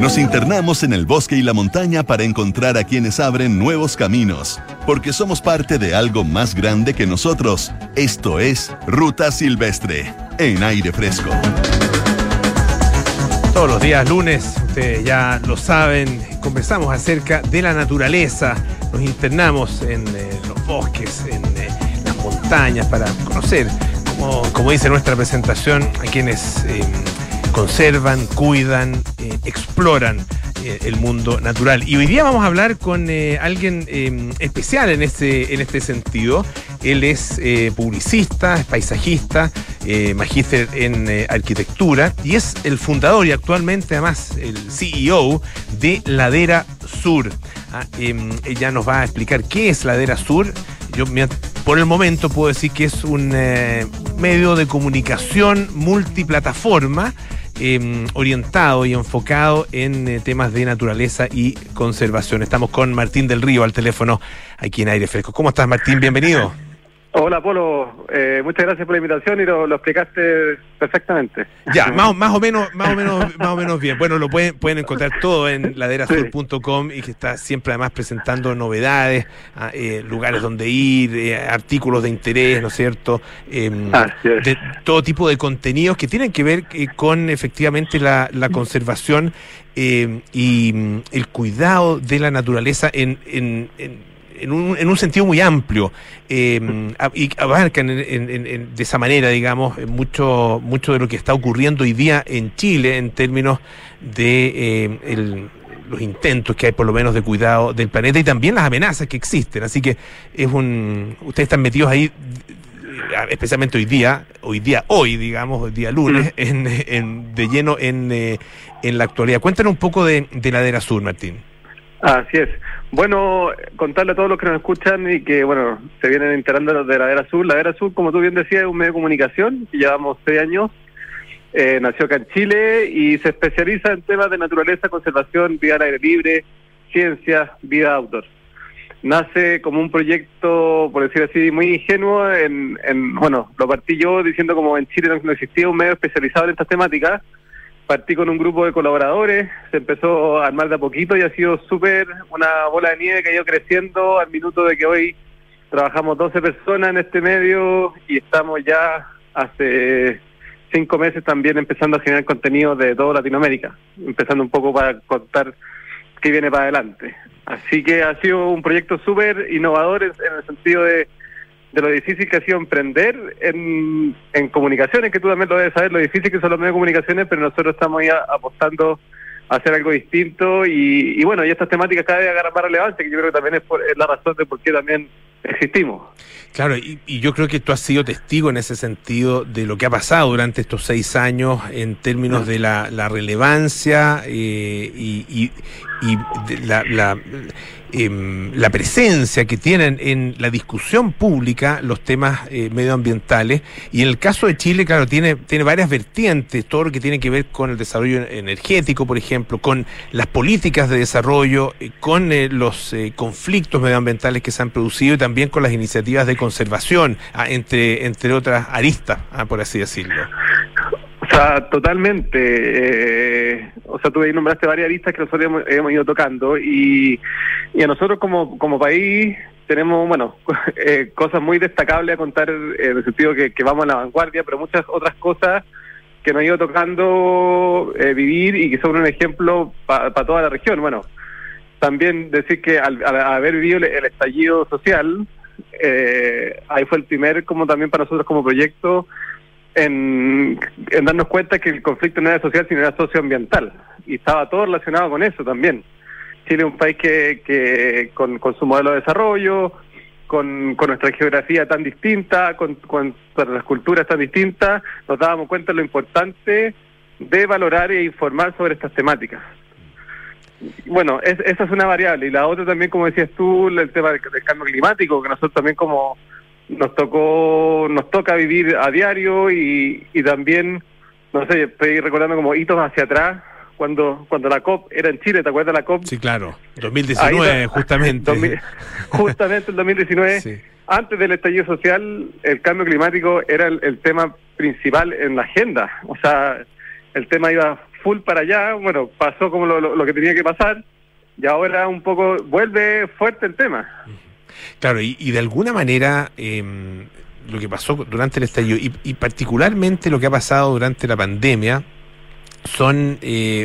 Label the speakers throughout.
Speaker 1: Nos internamos en el bosque y la montaña para encontrar a quienes abren nuevos caminos, porque somos parte de algo más grande que nosotros. Esto es Ruta Silvestre, en Aire Fresco.
Speaker 2: Todos los días lunes, ustedes ya lo saben, conversamos acerca de la naturaleza, nos internamos en los bosques, en las montañas para conocer, como dice nuestra presentación, a quienes conservan, cuidan, exploran el mundo natural. Y hoy día vamos a hablar con alguien especial en este sentido. Él es publicista, es paisajista, magíster en arquitectura y es el fundador y actualmente además el CEO de Ladera Sur. Ella nos va a explicar qué es Ladera Sur. Yo por el momento puedo decir que es un medio de comunicación multiplataforma orientado y enfocado en temas de naturaleza y conservación. Estamos con Martín del Río al teléfono aquí en Aire Fresco. ¿Cómo estás, Martín? Bienvenido.
Speaker 3: Hola, Polo. Muchas gracias por la invitación y lo explicaste perfectamente.
Speaker 2: Ya, más o menos bien. Bueno, lo pueden encontrar todo en laderasur.com y que está siempre además presentando novedades, lugares donde ir, artículos de interés, ¿no es cierto? De todo tipo de contenidos que tienen que ver con efectivamente la conservación y el cuidado de la naturaleza en un sentido muy amplio, y abarcan de esa manera, digamos, mucho de lo que está ocurriendo hoy día en Chile en términos de los intentos que hay por lo menos de cuidado del planeta y también las amenazas que existen. Así que ustedes están metidos ahí, especialmente hoy día lunes, de lleno en la actualidad. Cuéntanos un poco de Ladera Sur, Martín.
Speaker 3: Así es. Bueno, contarle a todos los que nos escuchan y que, bueno, se vienen enterando de Ladera Sur. Ladera Sur, como tú bien decías, es un medio de comunicación que llevamos 6 años. Nació acá en Chile y se especializa en temas de naturaleza, conservación, vida al aire libre, ciencia, vida outdoor. Nace como un proyecto, por decir así, muy ingenuo. Bueno, lo partí yo diciendo como en Chile no existía un medio especializado en estas temáticas. Partí con un grupo de colaboradores, se empezó a armar de a poquito y ha sido súper una bola de nieve que ha ido creciendo al minuto de que hoy trabajamos 12 personas en este medio y estamos ya hace 5 meses también empezando a generar contenido de toda Latinoamérica, empezando un poco para contar qué viene para adelante. Así que ha sido un proyecto súper innovador en el sentido de lo difícil que ha sido emprender en comunicaciones, que tú también lo debes saber, lo difícil que son los medios de comunicaciones, pero nosotros estamos ya apostando a hacer algo distinto y bueno, y estas temáticas cada vez agarran más relevancia, que yo creo que también es la razón de por qué también existimos.
Speaker 2: Claro, y yo creo que tú has sido testigo en ese sentido de lo que ha pasado durante estos 6 años en términos de la relevancia y la presencia que tienen en la discusión pública los temas medioambientales. Y en el caso de Chile, claro, tiene varias vertientes, todo lo que tiene que ver con el desarrollo energético, por ejemplo, con las políticas de desarrollo, con los conflictos medioambientales que se han producido y también con las iniciativas de conservación, entre otras aristas, por así decirlo.
Speaker 3: O sea, totalmente. Tú ahí nombraste varias aristas que nosotros hemos ido tocando y a nosotros como país tenemos, bueno, cosas muy destacables a contar en el sentido que vamos a la vanguardia, pero muchas otras cosas que nos ha ido tocando vivir y que son un ejemplo para toda la región. Bueno, también decir que al haber vivido el estallido social, ahí fue el primer, como también para nosotros como proyecto, en darnos cuenta que el conflicto no era social sino era socioambiental y estaba todo relacionado con eso también. Chile es un país que con su modelo de desarrollo, con nuestra geografía tan distinta, con las culturas tan distintas, nos dábamos cuenta de lo importante de valorar e informar sobre estas temáticas. Bueno, esa es una variable y la otra también, como decías tú, el tema del cambio climático, que nosotros también como nos toca vivir a diario y también, no sé, estoy recordando como hitos hacia atrás, cuando la COP era en Chile, ¿te acuerdas de la COP?
Speaker 2: Sí, claro, 2019, justamente.
Speaker 3: Justamente el 2019, sí. Antes del estallido social, el cambio climático era el tema principal en la agenda, o sea, el tema iba full para allá, bueno, pasó como lo que tenía que pasar, y ahora un poco vuelve fuerte el tema.
Speaker 2: Claro, y de alguna manera lo que pasó durante el estallido y particularmente lo que ha pasado durante la pandemia son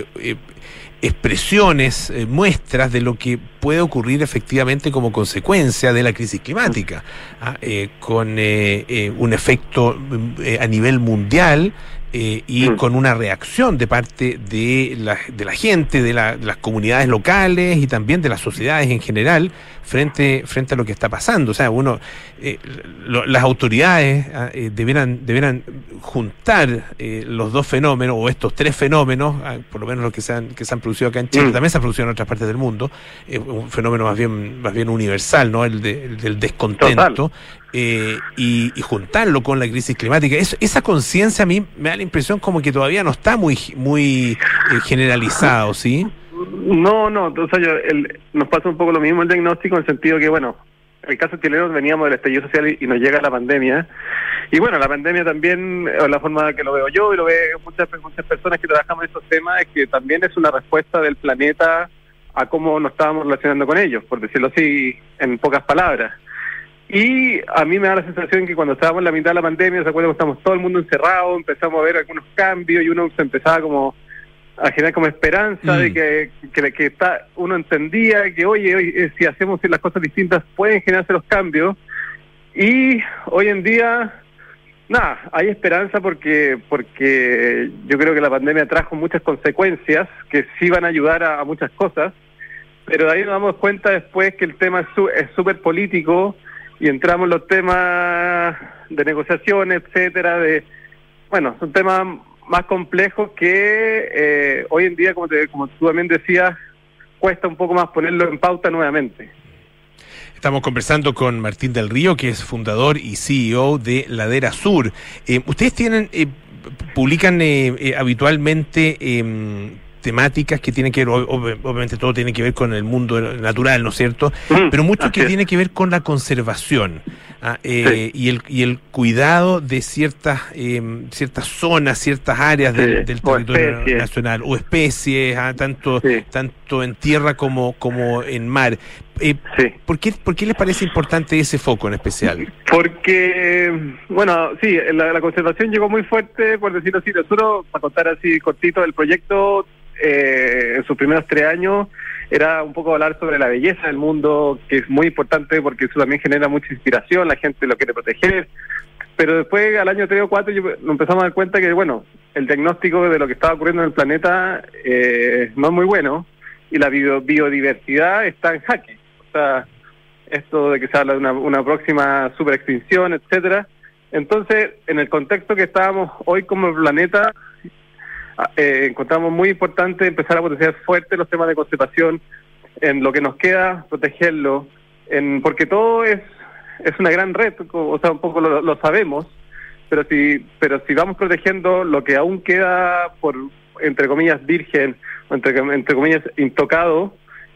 Speaker 2: expresiones, muestras de lo que puede ocurrir efectivamente como consecuencia de la crisis climática, con un efecto a nivel mundial con una reacción de parte de la gente, de las comunidades locales y también de las sociedades en general frente a lo que está pasando. O sea, las autoridades debieran juntar los dos fenómenos, o estos tres fenómenos, por lo menos los que se han producido acá en Chile, también se han producido en otras partes del mundo, un fenómeno más bien universal, ¿no? El del descontento. Y juntarlo con la crisis climática. Esa conciencia a mí me da la impresión como que todavía no está muy generalizado, ¿sí?
Speaker 3: No, o sea, nos pasa un poco lo mismo el diagnóstico, en el sentido que, bueno, en el caso chileno veníamos del estallido social y nos llega la pandemia. Y bueno, la pandemia también, la forma que lo veo yo y lo ven muchas personas que trabajamos en estos temas, es que también es una respuesta del planeta a cómo nos estábamos relacionando con ellos, por decirlo así, en pocas palabras. Y a mí me da la sensación que cuando estábamos en la mitad de la pandemia, ¿se acuerdan? Estamos todo el mundo encerrado, empezamos a ver algunos cambios y uno se empezaba como a generar como esperanza de que uno entendía que, oye, si hacemos las cosas distintas pueden generarse los cambios. Y hoy en día, hay esperanza porque yo creo que la pandemia trajo muchas consecuencias que sí van a ayudar a muchas cosas, pero de ahí nos damos cuenta después que el tema es súper político. Y entramos en los temas de negociación, etcétera, son temas más complejos que hoy en día, como tú también decías, cuesta un poco más ponerlo en pauta nuevamente.
Speaker 2: Estamos conversando con Martín del Río, que es fundador y CEO de Ladera Sur. Ustedes publican habitualmente temáticas que tienen que ver, obviamente todo tiene que ver con el mundo natural, ¿no es cierto? Pero mucho que tiene que ver con la conservación
Speaker 3: sí.
Speaker 2: y el cuidado de ciertas zonas, ciertas áreas del territorio nacional, o especies, tanto en tierra como en mar.
Speaker 3: Sí.
Speaker 2: ¿Por qué les parece importante ese foco en especial?
Speaker 3: Porque, la conservación llegó muy fuerte, por decirlo así. Nosotros, para contar así cortito, el proyecto en sus primeros 3 años era un poco hablar sobre la belleza del mundo, que es muy importante porque eso también genera mucha inspiración, la gente lo quiere proteger. Pero después, al año 3 o 4, nos empezamos a dar cuenta que, el diagnóstico de lo que estaba ocurriendo en el planeta no es muy bueno, y la biodiversidad está en jaque. O sea, esto de que se habla de una próxima superextinción, etcétera. Entonces, en el contexto que estábamos hoy como planeta, encontramos muy importante empezar a potenciar fuerte los temas de conservación, en lo que nos queda, protegerlo, porque todo es una gran red, o sea, un poco lo sabemos, pero si vamos protegiendo lo que aún queda por, entre comillas, virgen, o entre comillas, intocado,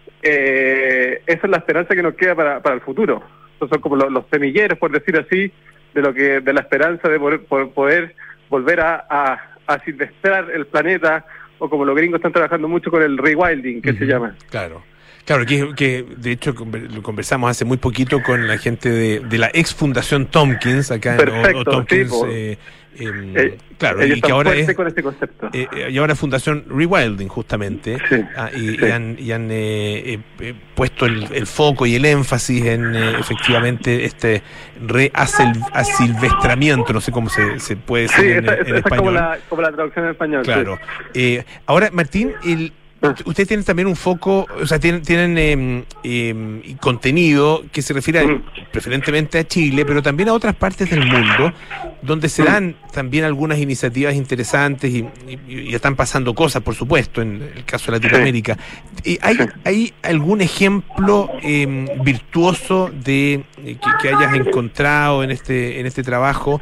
Speaker 3: esa es la esperanza que nos queda para el futuro. Estos son como los semilleros, por decir así, de la esperanza de poder volver a silvestrar el planeta, o como los gringos están trabajando mucho con el rewilding, que se llama.
Speaker 2: Claro, que de hecho lo conversamos hace muy poquito con la gente de la ex Fundación Tompkins, acá en Tompkins,
Speaker 3: sí,
Speaker 2: claro,
Speaker 3: y
Speaker 2: que ahora es
Speaker 3: con este concepto.
Speaker 2: Y ahora Fundación Rewilding, justamente,
Speaker 3: sí,
Speaker 2: y han puesto el foco y el énfasis en efectivamente este asilvestramiento, no sé cómo se puede decir en español.
Speaker 3: Como la traducción en español.
Speaker 2: Claro.
Speaker 3: Sí.
Speaker 2: Ahora, Martín, ustedes tienen también un foco, o sea, tienen contenido que se refiere preferentemente a Chile, pero también a otras partes del mundo, donde se dan también algunas iniciativas interesantes y están pasando cosas, por supuesto, en el caso de Latinoamérica. ¿Hay algún ejemplo virtuoso que hayas encontrado en este trabajo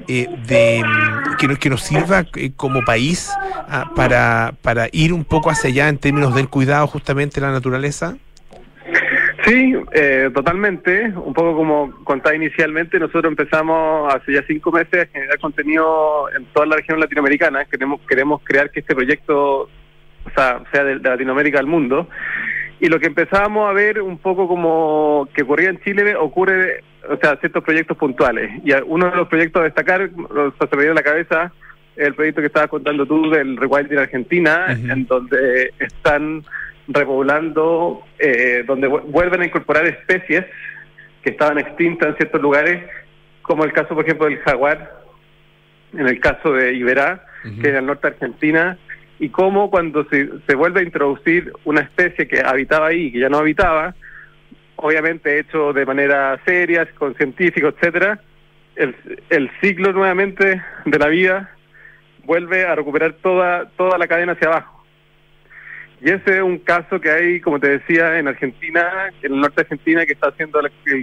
Speaker 2: que nos sirva como país para ir un poco hacia allá en términos del cuidado justamente de la naturaleza?
Speaker 3: Sí, totalmente. Un poco como contaba inicialmente, nosotros empezamos hace ya 5 meses a generar contenido en toda la región latinoamericana. Queremos crear que este proyecto sea de Latinoamérica al mundo. Y lo que empezábamos a ver un poco como que ocurría en Chile, ocurre, ciertos proyectos puntuales. Y uno de los proyectos a destacar, se me dio en la cabeza, el proyecto que estabas contando tú del Rewilding Argentina, en donde están repoblando, donde vuelven a incorporar especies que estaban extintas en ciertos lugares, como el caso, por ejemplo, del jaguar, en el caso de Iberá, que es en el norte de Argentina, y cómo cuando se vuelve a introducir una especie que habitaba ahí, que ya no habitaba, obviamente hecho de manera seria, con científicos, etcétera, el ciclo nuevamente de la vida vuelve a recuperar toda la cadena hacia abajo. Y ese es un caso que hay, como te decía, en Argentina, en el norte de Argentina, que está haciendo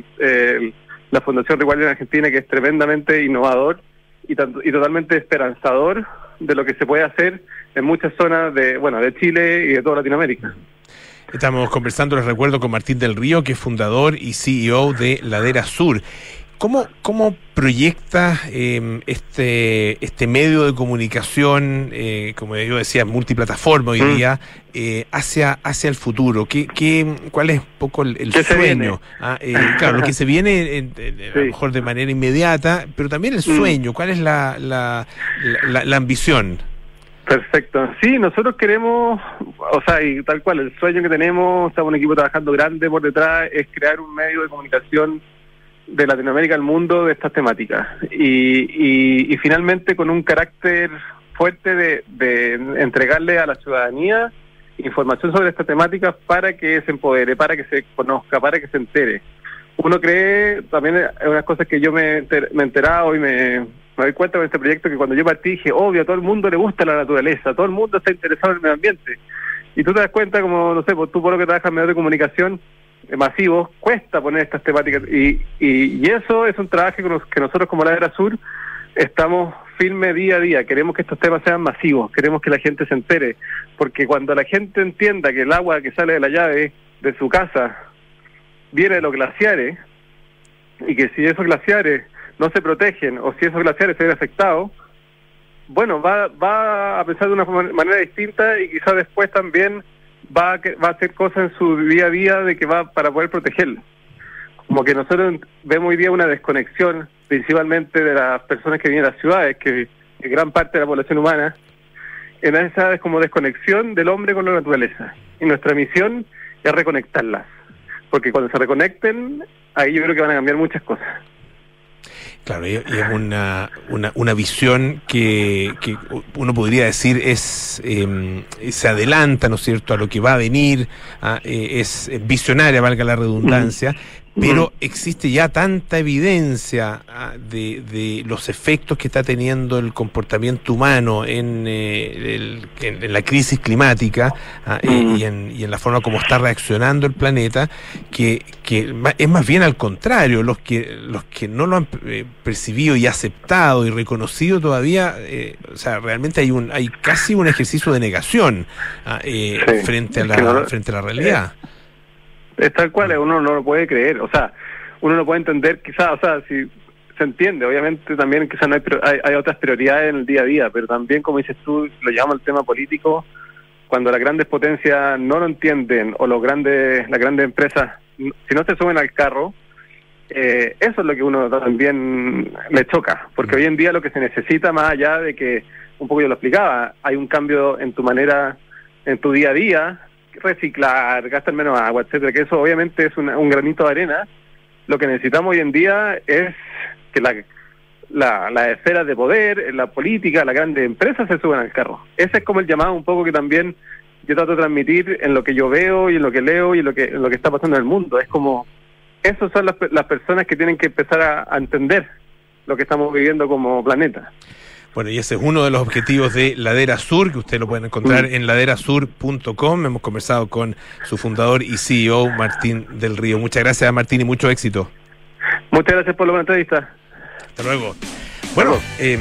Speaker 3: la Fundación Rewilding Argentina, que es tremendamente innovador y totalmente esperanzador de lo que se puede hacer en muchas zonas de Chile y de toda Latinoamérica.
Speaker 2: Estamos conversando, les recuerdo, con Martín del Río, que es fundador y CEO de Ladera Sur. ¿Cómo proyecta este medio de comunicación, como yo decía, multiplataforma hoy día, hacia el futuro? ¿Cuál es un poco el sueño? Claro, lo que se viene a lo mejor de manera inmediata, pero también el sueño. ¿Cuál es la ambición?
Speaker 3: Perfecto. Sí, nosotros queremos, y tal cual, el sueño que tenemos, estamos un equipo trabajando grande por detrás, es crear un medio de comunicación de Latinoamérica al mundo de estas temáticas y finalmente con un carácter fuerte de entregarle a la ciudadanía información sobre estas temáticas para que se empodere, para que se conozca, para que se entere. Uno cree, también hay unas cosas que yo me he enterado y me doy cuenta con este proyecto, que cuando yo partí dije, obvio, a todo el mundo le gusta la naturaleza, todo el mundo está interesado en el medio ambiente, y tú te das cuenta, como, no sé, tú por lo que trabajas en medios de comunicación masivos, cuesta poner estas temáticas, y eso es un trabajo que nosotros como Ladera Sur estamos firmes día a día. Queremos que estos temas sean masivos, queremos que la gente se entere, porque cuando la gente entienda que el agua que sale de la llave de su casa viene de los glaciares, y que si esos glaciares no se protegen, o si esos glaciares se ven afectados, bueno, va a pensar de una manera distinta, y quizás después también va a hacer cosas en su día a día para poder protegerlo. Como que nosotros vemos hoy día una desconexión, principalmente de las personas que viven a las ciudades, que gran parte de la población humana, en esa como desconexión del hombre con la naturaleza. Y nuestra misión es reconectarlas, porque cuando se reconecten, ahí yo creo que van a cambiar muchas cosas.
Speaker 2: Claro, y es una visión que uno podría decir se adelanta, ¿no es cierto?, a lo que va a venir, es visionaria, valga la redundancia, pero existe ya tanta evidencia de los efectos que está teniendo el comportamiento humano en la crisis climática y en la forma como está reaccionando el planeta, que es más bien al contrario. Los que no lo han percibido y aceptado y reconocido todavía, realmente hay casi un ejercicio de negación frente a la realidad.
Speaker 3: Es tal cual, uno no lo puede creer, uno no puede entender, quizás, si se entiende, obviamente también quizás no hay otras prioridades en el día a día, pero también, como dices tú, lo llamamos el tema político, cuando las grandes potencias no lo entienden, o las grandes empresas, si no se suben al carro, eso es lo que uno también le choca, porque hoy en día lo que se necesita, más allá de que, un poco yo lo explicaba, hay un cambio en tu manera, en tu día a día, reciclar, gastar menos agua, etcétera, que eso obviamente es un granito de arena. Lo que necesitamos hoy en día es que las esferas de poder, la política, las grandes empresas se suban al carro. Ese es como el llamado un poco que también yo trato de transmitir en lo que yo veo y en lo que leo y en lo que está pasando en el mundo. Es como, esos son las personas que tienen que empezar a entender lo que estamos viviendo como planeta.
Speaker 2: Bueno, y ese es uno de los objetivos de Ladera Sur, que ustedes lo pueden encontrar en laderasur.com. Hemos conversado con su fundador y CEO, Martín del Río. Muchas gracias, Martín, y mucho éxito.
Speaker 3: Muchas gracias por la buena entrevista.
Speaker 2: Hasta luego. Bueno,